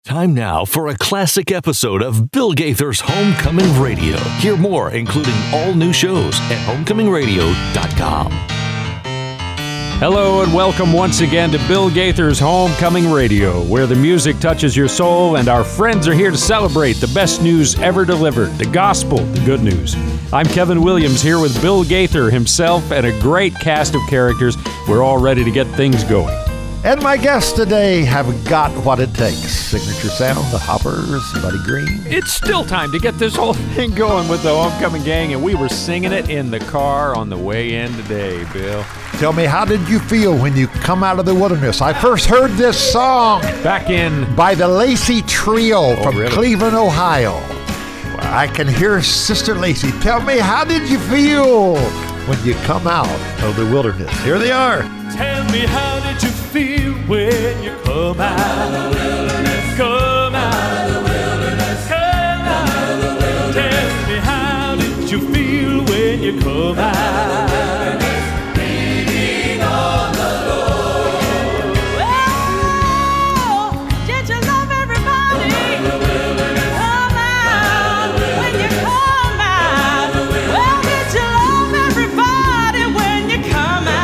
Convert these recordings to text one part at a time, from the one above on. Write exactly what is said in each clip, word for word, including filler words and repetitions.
Time now for a classic episode of Bill Gaither's Homecoming Radio. Hear more, including all new shows at homecoming radio dot com. Hello and welcome once again to Bill Gaither's Homecoming Radio, where the music touches your soul and our friends are here to celebrate the best news ever delivered, the gospel, the good news. I'm Kevin Williams here with Bill Gaither himself and a great cast of characters. We're all ready to get things going. And my guests today have got what it takes. Signature Sound, the Hoppers, Buddy Green. It's still time to get this whole thing going with the Homecoming Gang, and we were singing it in the car on the way in today, Bill. Tell me, how did you feel when you come out of the wilderness? I first heard this song back in by the Lacey Trio oh, from really? Cleveland, Ohio. Wow. I can hear Sister Lacey. Tell me, how did you feel when you come out of the wilderness? Here they are. Tell me, how did you feel when you come out of the wilderness? Come out of the wilderness. Come out of the wilderness. Tell me, how did you feel when you come out? Leaning on the Lord. Oh, did you love everybody? Come out of the wilderness. Come out when you come out. Well, did you love everybody when you come out?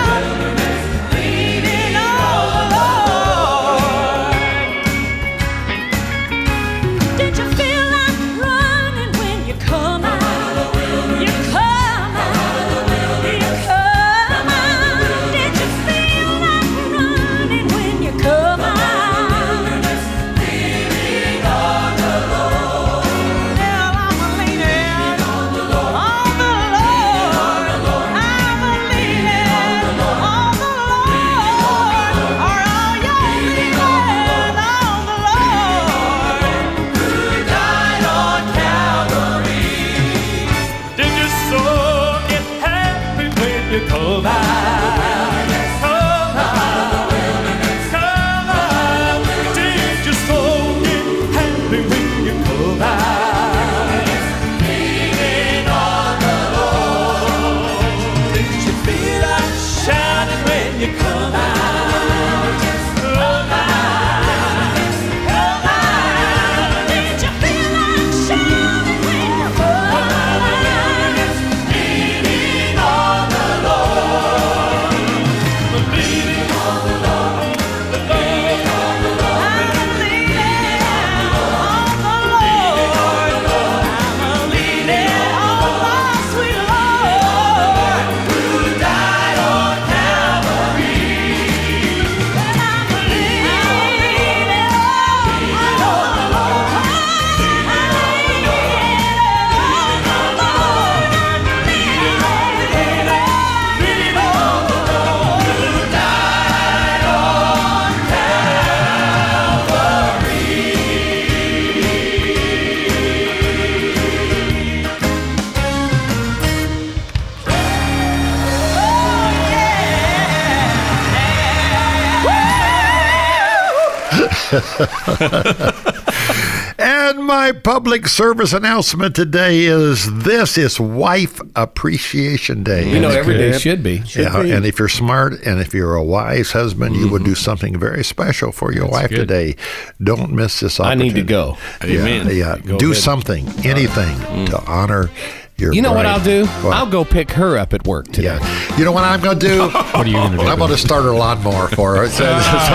And my public service announcement today is this is Wife Appreciation Day. You know, every day should be. Should yeah, be. And if you're smart and if you're a wise husband, mm-hmm. you would do something very special for your That's wife good. today. Don't miss this opportunity. I need to go. Yeah, Amen. Yeah, Go do ahead. something, anything mm. to honor your You know bride. what I'll do? What? I'll go pick her up at work today. Yeah. You know what I'm going to do? What are you going to do? I'm going to start her lawnmower for her. Mister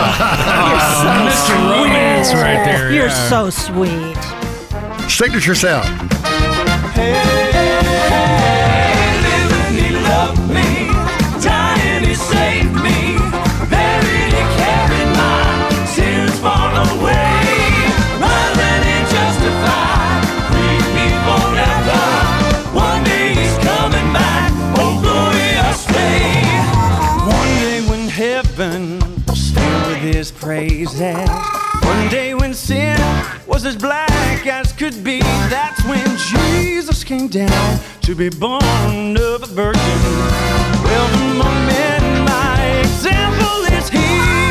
Romance right there. You're yeah. so sweet. Signature Sound. Hey, living, he loved me. Dying, he saved me. Buried, he carried my sins far away. Rising, he justified. Freed me forever. One day he's coming back. Oh, glorious day. One day when heaven was filled with his praises. One day when sin was as black as could be, that's when Jesus came down to be born of a virgin. Well, among men, my example is he.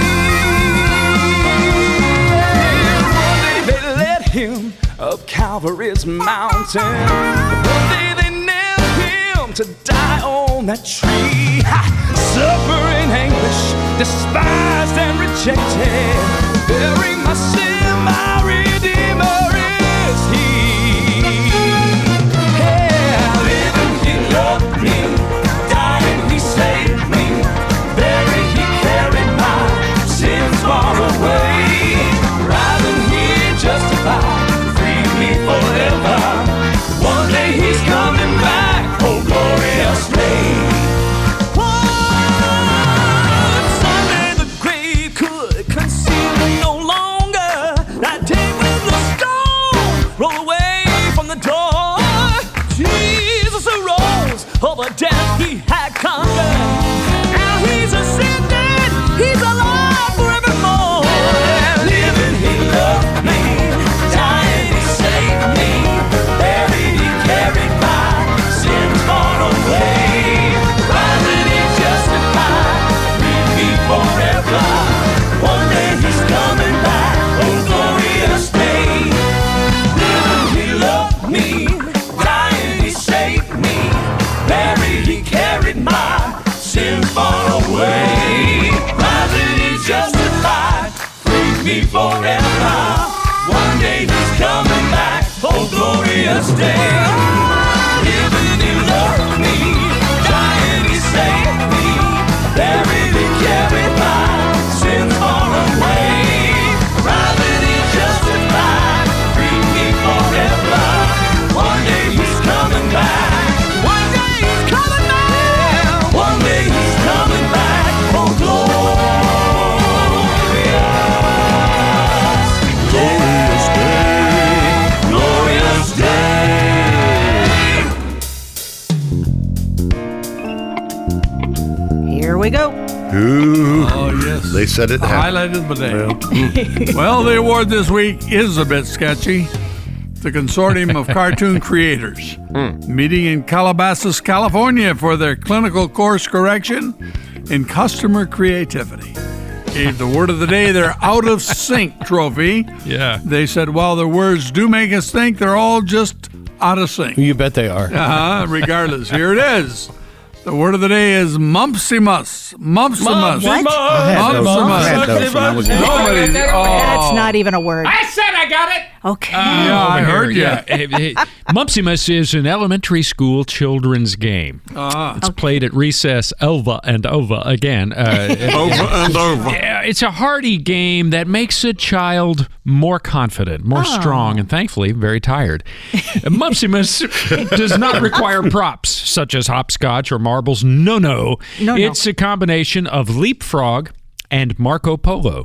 One day they led him up Calvary's mountain. One day they nailed him to die on that tree. Ha! Suffering anguish, despised and rejected, bearing my sin, my roll away from the door. Jesus arose over death he had conquered. Now he's ascended, he's alive forevermore. Living he loved me, dying he saved me, buried he carried my sins far away. Rising he justified, freed me forever. One day he's coming back, oh glorious day. Living he loved me, dying he saved me, buried he carried my sins far away. Rising he justified, freed me forever. One day he's coming back, oh glorious day. Living he loved me, dying he saved me, buried he carried my sins far away. Rising he justified, freed me forever. One day he's coming back. One day he's coming back. One day he's coming back. Oh glorious, glorious day, glorious day. Here we go. Ooh. Oh, yes. They said it happened. Highlighted the day. Well, the award this week is a bit sketchy. The Consortium of Cartoon Creators, meeting in Calabasas, California for their clinical course correction in customer creativity, gave the word of the day their Out of Sync trophy. Yeah. They said, while their words do make us think, they're all just out of sync. You bet they are. Uh-huh, regardless, here it is. The word of the day is Mumpsimus. Mumpsimus. What? I had those- I had those when I was young. Nobody. Oh. That's not even a word. I said I got it. Okay. Yeah, I Over here, heard you. yeah. Hey, hey, Mumpsimus is an elementary school children's game. Ah. It's played at recess over and over again. Uh, Over and over. Yeah, it's a hearty game that makes a child more confident, more strong, and thankfully very tired. Mumpsimus does not require props such as hopscotch or marbles. No, no. No, no. It's a combination of leapfrog and Marco Polo.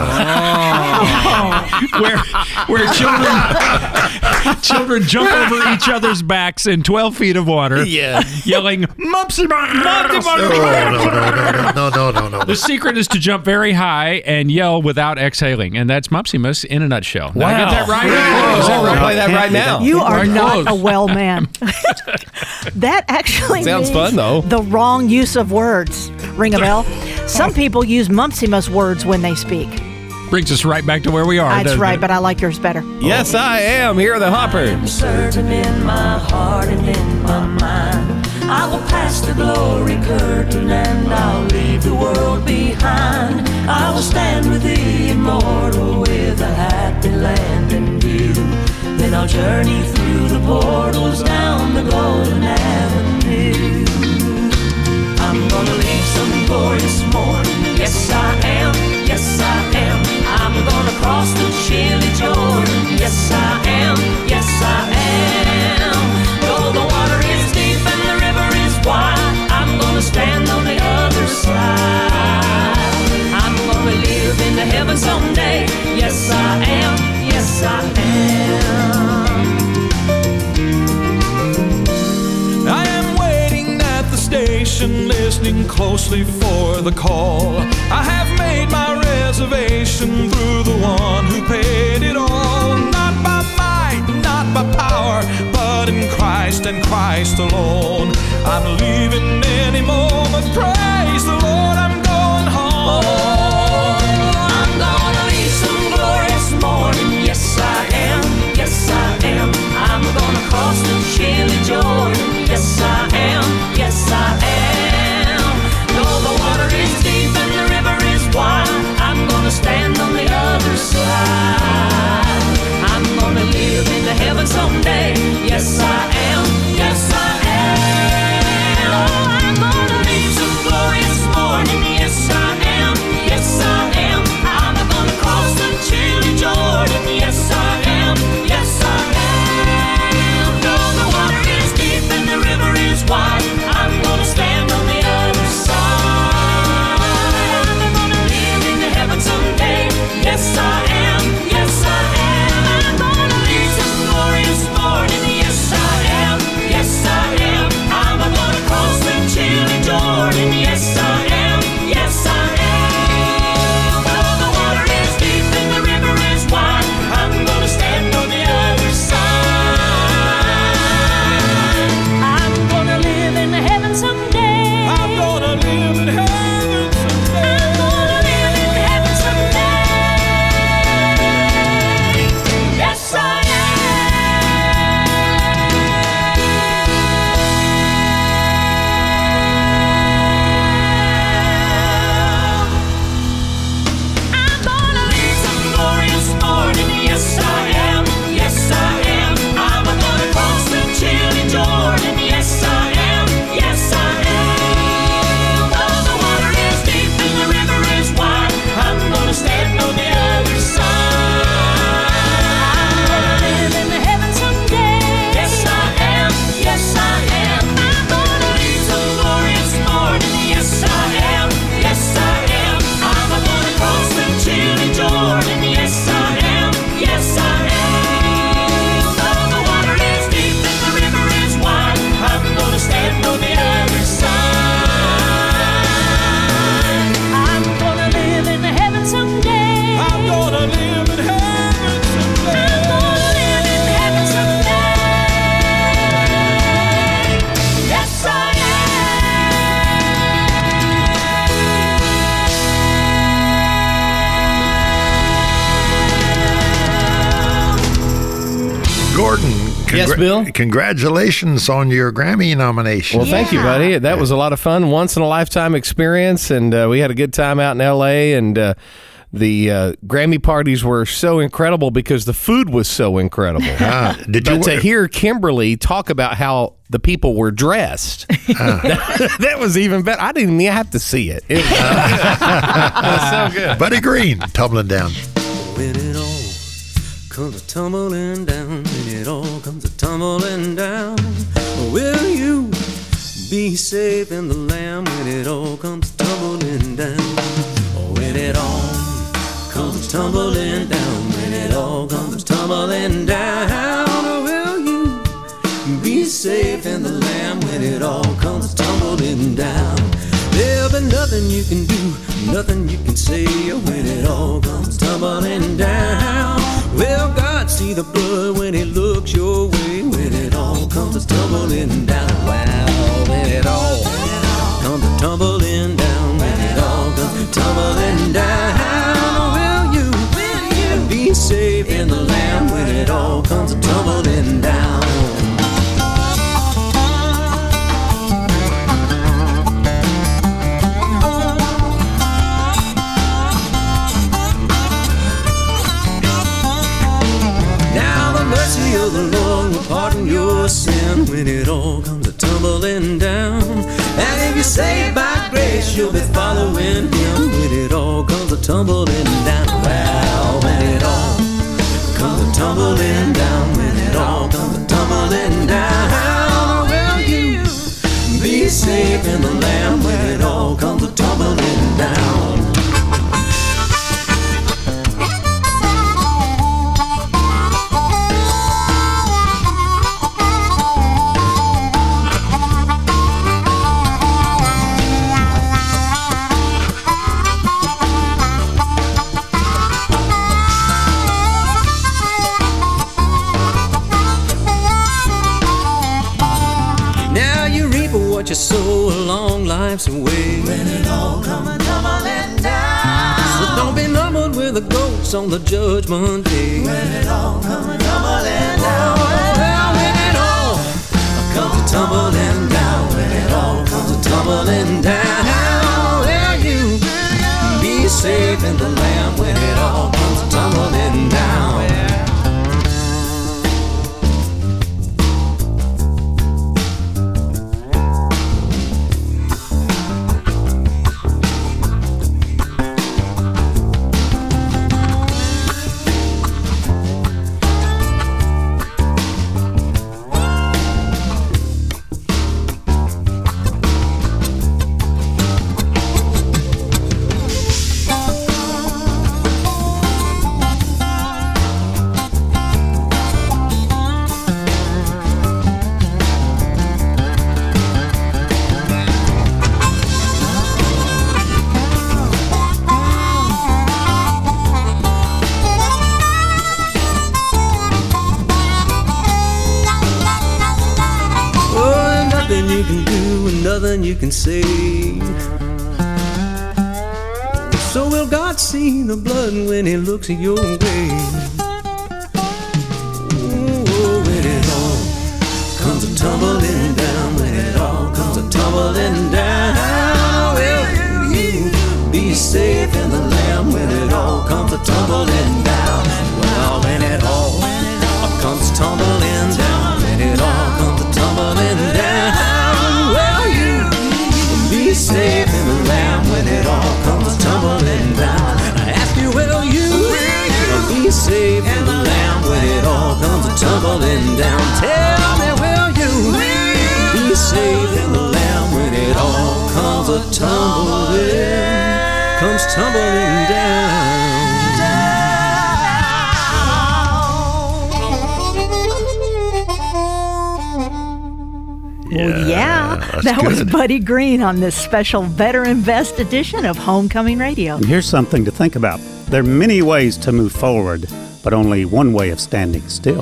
where where children children jump over each other's backs in twelve feet of water, Yeah. yelling Mumpsimus! No, no, no, no, no, no, no, no. The secret is to jump very high and yell without exhaling, and that's Mumpsimus in a nutshell. Did I get that right? Is that right? Play that right now. You are Very not close. a well man. That actually Sounds means fun, though. the wrong use of words. Ring a bell? Some people use Mumpsimus words when they speak. Brings us right back to where we are. That's doesn't right, it? but I like yours better. Yes, I am. Here are the Hoppers. Certain in my heart and in my mind, I will pass the glory curtain and I'll leave the world behind. I will stand with the immortal with a happy land in view. Then I'll journey through the portals down the golden avenue. I'm gonna leave some glorious morning. Yes, I am. Yes, I am. I'm gonna cross the chilly Jordan. Yes, I am. Yes, I am. Though the water is deep and the river is wide, I'm gonna stand on the other side. I'm gonna live in the heaven someday. Yes, I am. Yes, I am. I am waiting at the station, listening closely for the call. I have made my reservation through the one who paid it all. Not by might, not by power, but in Christ and Christ alone. I'm leaving any moment. Praise the Lord, I'm going home. I'm gonna leave some glorious morning. Yes, I am. Yes, I am. I'm gonna cross the chilly Jordan. Yes, I am. Yes, I am. Though the water is deep and the river is wide, I'm gonna stand on the other side. I'm gonna live in the heaven someday. Yes, I am. Yes, I am. Oh, I Yes, I am. Yes, I am. I'm gonna cross the chilly Jordan. Yes, I am. Yes, I am. Though the water is deep and the river is wide, I'm gonna stand on the other side. Live in the heaven someday. Yes, I am. Yes, I am. I'm gonna lead some glorious morning. Yes, I am. Yes, I am. I'm gonna cross the chilly Jordan. Yes, I am. Yes, I am. Though the water is deep and the river is wide, I'm gonna stand on the other side. I'm gonna live in the heaven someday. I'm gonna live in heaven someday. I'm gonna live in heaven someday. Yes, I Gordon. Yes, Bill? Congratulations on your Grammy nomination. Well, thank you, buddy. That was a lot of fun, once in a lifetime experience, and uh, we had a good time out in L A. And uh, the uh, Grammy parties were so incredible because the food was so incredible. Ah, did you But to wear- hear Kimberly talk about how the people were dressed, that, that was even better. I didn't even have to see it. It was, it was so good. Buddy Green tumbling down. When it all comes a tumbling down, when it all comes a tumbling down, will you be safe in the land when it all comes tumbling down? When it all comes tumbling down, when it all comes tumbling down, will you be safe in the land when it all comes tumbling down? There'll be nothing you can do, nothing you can say when it all comes tumbling down. Well, God see the blood when it looks your way, when it all comes tumbling down. Wow, when it all comes tumbling down, when it all comes tumbling down, will you, will you be safe in the land when it all comes tumbling down? Mercy of the Lord will pardon your sin when it all comes a tumbling down. And if you're saved by grace, you'll be following Him when it all comes a tumbling down. Well, when it all comes a tumbling down, when it all comes a tumbling down, will you be safe in the land when it all comes a tumbling down? What you sow along life's way, when it all comes tumbling down. So don't be numbered with the goats on the judgment day, when it all comes tumbling down. Well, when it all comes tumbling down, when it all comes tumbling down, will you be safe in the land when it all comes tumbling down? You can do and nothing you can say. So will God see the blood when He looks your way? Oh, when it all comes a tumbling down, when it all comes a tumbling down, will you be safe in the land when it all comes a tumbling down? Well, when it in the Lamb when it all comes a tumbling down. Tell me, will you be saved in the Lamb when it all comes a tumbling, comes tumbling down? Well, yeah, that's that was good. Buddy Green on this special Veteran Vest edition of Homecoming Radio. And here's something to think about. There are many ways to move forward, but only one way of standing still.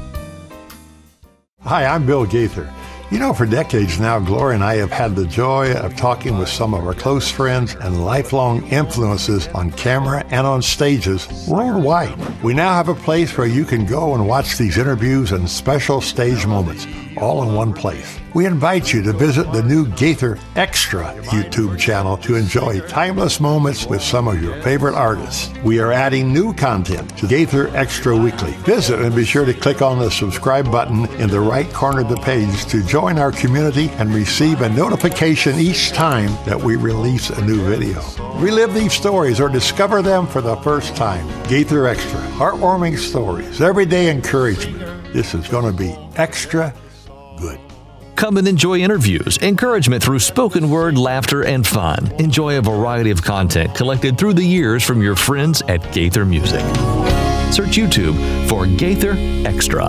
Hi, I'm Bill Gaither. You know, for decades now, Gloria and I have had the joy of talking with some of our close friends and lifelong influences on camera and on stages worldwide. We now have a place where you can go and watch these interviews and special stage moments all in one place. We invite you to visit the new Gaither Extra YouTube channel to enjoy timeless moments with some of your favorite artists. We are adding new content to Gaither Extra Weekly. Visit and be sure to click on the subscribe button in the right corner of the page to join our community and receive a notification each time that we release a new video. Relive these stories or discover them for the first time. Gaither Extra, heartwarming stories, everyday encouragement. This is going to be extra good. Come and enjoy interviews, encouragement through spoken word, laughter, and fun. Enjoy a variety of content collected through the years from your friends at Gaither Music. Search YouTube for Gaither Extra.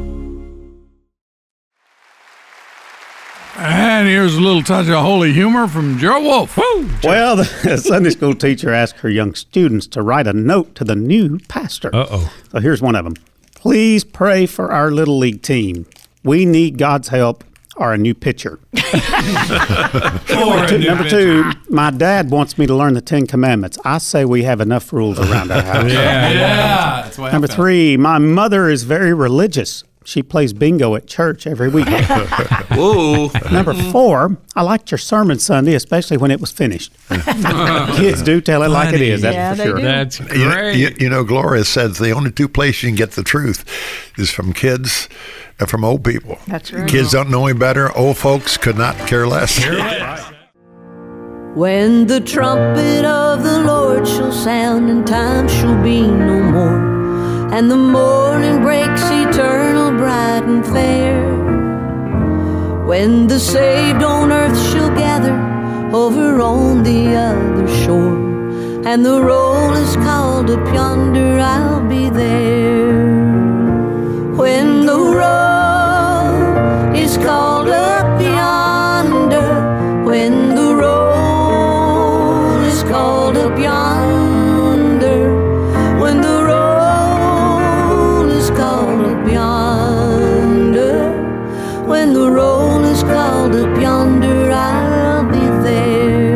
And here's a little touch of holy humor from Joe Wolf. Woo! Well, the Sunday school teacher asked her young students to write a note to the new pastor. Uh-oh. So here's one of them. Please pray for our Little League team. We need God's help or a new pitcher. Number, two, number two, my dad wants me to learn the Ten Commandments. I say we have enough rules around our house. Yeah, Yeah. That's what Number happened. three, my mother is very religious. She plays bingo at church every week. Whoa. Number four, I liked your sermon Sunday, especially when it was finished. Kids do tell it like it is, that's Yeah, for they sure. do. That's You, great. you, you know, Gloria says the only two places you can get the truth is from kids and from old people. That's right. Kids don't know any better. Old folks could not care less. When the trumpet of the Lord shall sound and time shall be no more, and the morning breaks eternal, bright and fair, when the saved on earth shall gather over on the other shore, and the roll is called up yonder, I'll be there. When the roll is called up yonder, when the roll is called up yonder, when the roll is called up yonder, when the roll is called up yonder, I'll be there.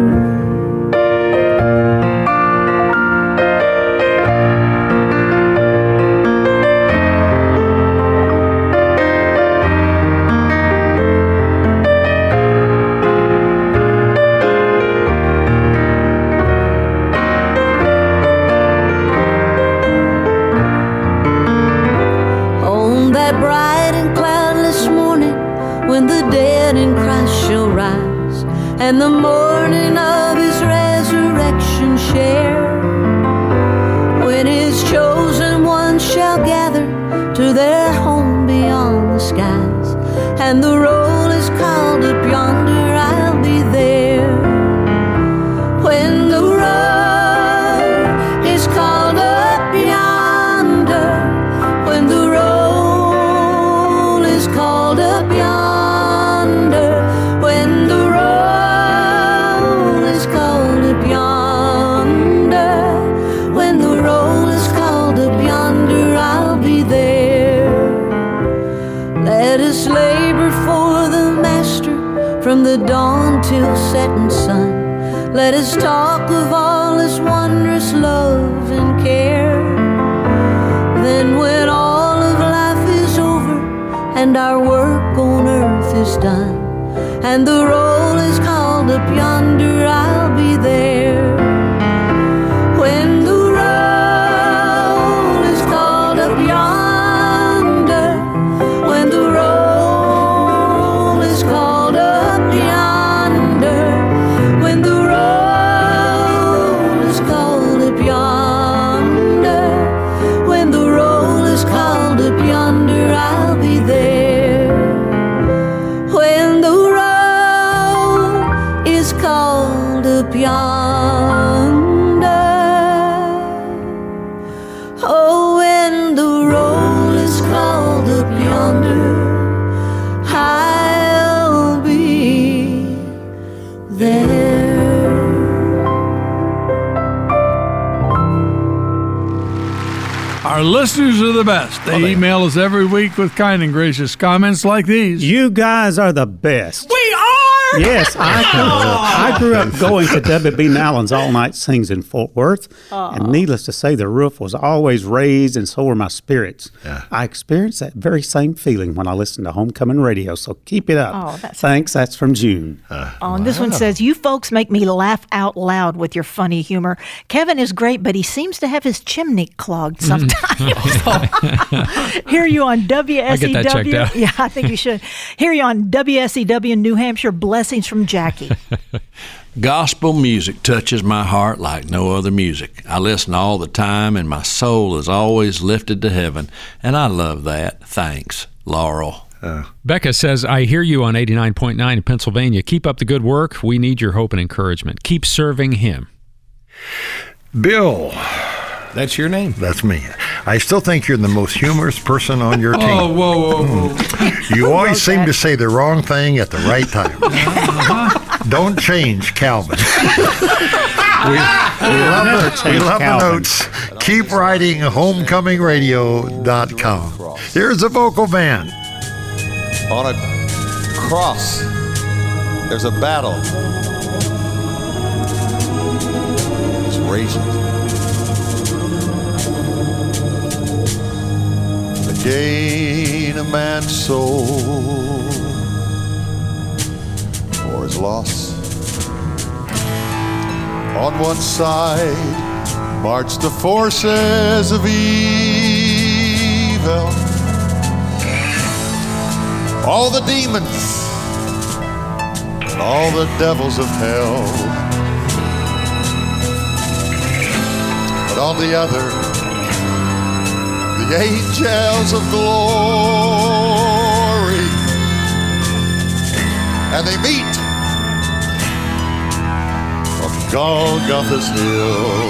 On that bright and cloudless morning, when the dead in Christ shall rise, and the morning of his resurrection share, when his chosen ones shall gather to their home beyond the skies, and the roll is called up yonder, I'll be there. When the roll is called up yonder, when the roll is called up yonder, when the roll is called up yonder, when the roll is called up yonder, I'll be there. Let us labor for the Master from the dawn till setting sun. Let us talk of all his wondrous love and care. Then when all of life is over and our work on earth is done, and the roll is called up yonder, I'll be there. When the roll is called up yonder, when the roll is called up yonder, when the roll is called up yonder, when the roll Our listeners are the best. They Oh, they- email us every week with kind and gracious comments like these. You guys are the best. We are! Yes, I grew up, I grew up going to W B Nallon's All Night Sings in Fort Worth, and needless to say, the roof was always raised, and so were my spirits. Yeah. I experienced that very same feeling when I listened to Homecoming Radio, so keep it up. Oh, that's- Thanks, that's from June. Oh, and this one says, you folks make me laugh out loud with your funny humor. Kevin is great, but he seems to have his chimney clogged sometimes. Hear you on W S E W. I'll get that checked out. Yeah, I think you should. Hear you on W S E W New Hampshire. Blessings from Jackie. Gospel music touches my heart like no other music. I listen all the time, and my soul is always lifted to heaven, and I love that. Thanks, Laurel. Becca says, I hear you on eighty-nine point nine in Pennsylvania. Keep up the good work. We need your hope and encouragement. Keep serving him. Bill. That's your name. That's me. I still think you're the most humorous person on your team. Oh, whoa, whoa, whoa. You always seem that? to say the wrong thing at the right time. Don't change, Calvin. we, we love, Never the, we change love the Calvin. notes. Keep writing homecoming radio dot com. Here's the vocal band. On a cross, there's a battle. It's raging. To gain a man's soul or his loss. On one side march the forces of evil, all the demons, and all the devils of hell. But on the other, the angels of glory, and they meet on Golgotha's hill.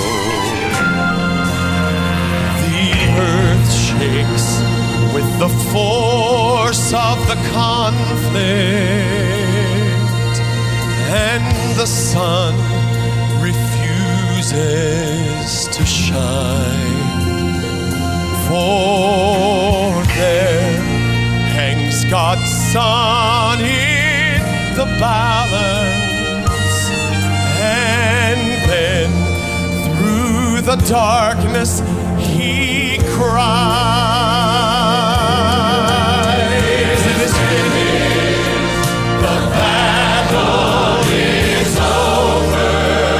The earth shakes with the force of the conflict, and the sun refuses to shine. For there hangs God's Son in the balance, and then through the darkness he cries, it is finished, the battle is over,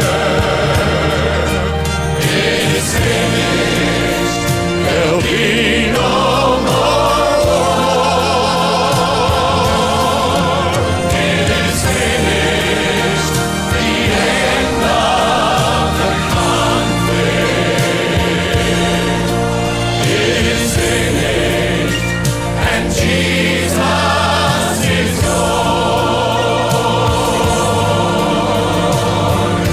it is finished, there'll be no more war, it is finished, the end of the conflict, it is finished, and Jesus is Lord.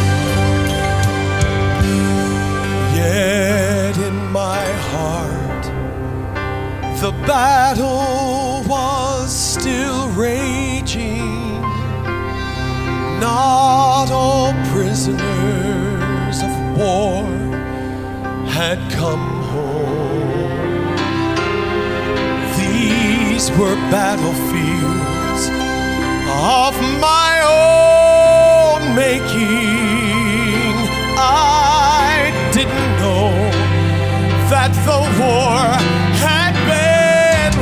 Yet in my heart the battle was still raging. Not all prisoners of war had come home. These were battlefields of my own making. I didn't know that the war had been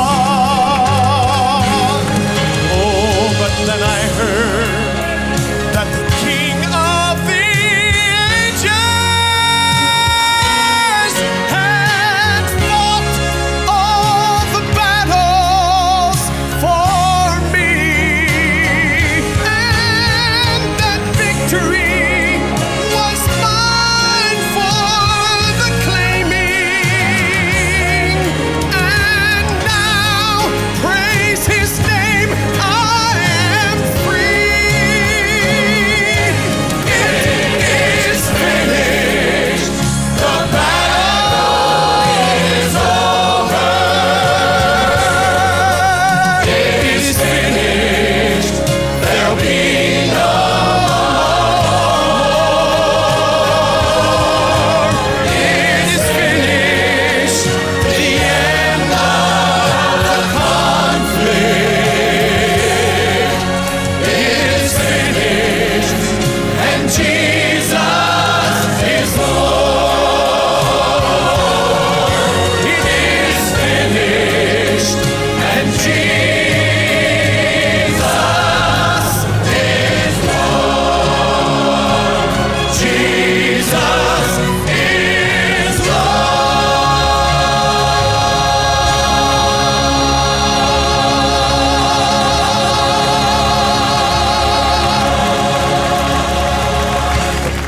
won. Oh, but then I heard that the King of the Ages had fought all the battles for me, and that victory was mine for the claiming.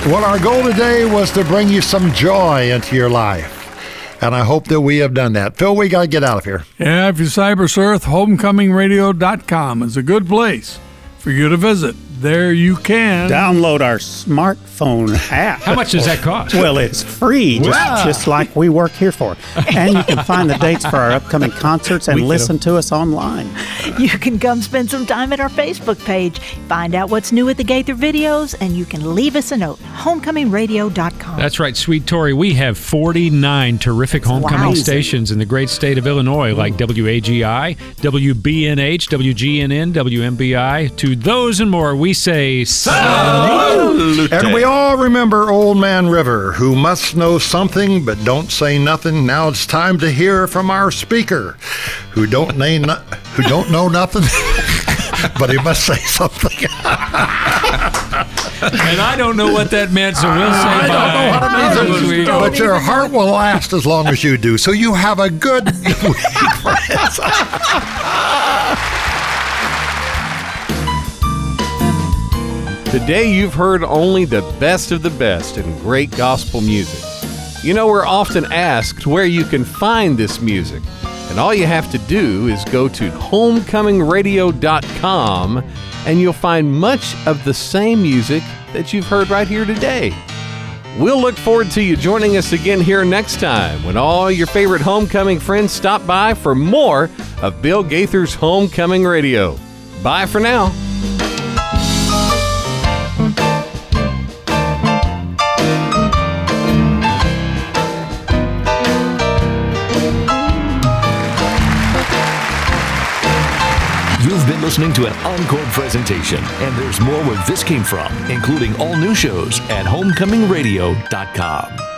Well, our goal today was to bring you some joy into your life. And I hope that we have done that. Phil, we got to get out of here. Yeah, if you cyber surf, homecoming radio dot com is a good place for you to visit. There you can download our smartphone app. How much does that cost? Well, it's free, just, Wow. just like we work here for. And you can find the dates for our upcoming concerts and We listen to us online. You can come spend some time at our Facebook page, find out what's new at the Gaither videos, and you can leave us a note. homecoming radio dot com. That's right, sweet Tori. We have forty-nine terrific homecoming Wow. stations in the great state of Illinois, like W A G I, W B N H, W G N N, W M B I. To those and more, we say salute. And we all remember Old Man River, who must know something but don't say nothing. Now it's time to hear from our speaker, who don't name, no- who don't know nothing, but he must say something. And I don't know what that meant, so we'll say I don't know bye. what it means, but your heart will last as long as you do. So you have a good week, friends. Today you've heard only the best of the best in great gospel music. You know, we're often asked where you can find this music, and all you have to do is go to homecoming radio dot com and you'll find much of the same music that you've heard right here today. We'll look forward to you joining us again here next time when all your favorite homecoming friends stop by for more of Bill Gaither's Homecoming Radio. Bye for now. You've been listening to an encore presentation, and there's more where this came from, including all new shows at homecoming radio dot com.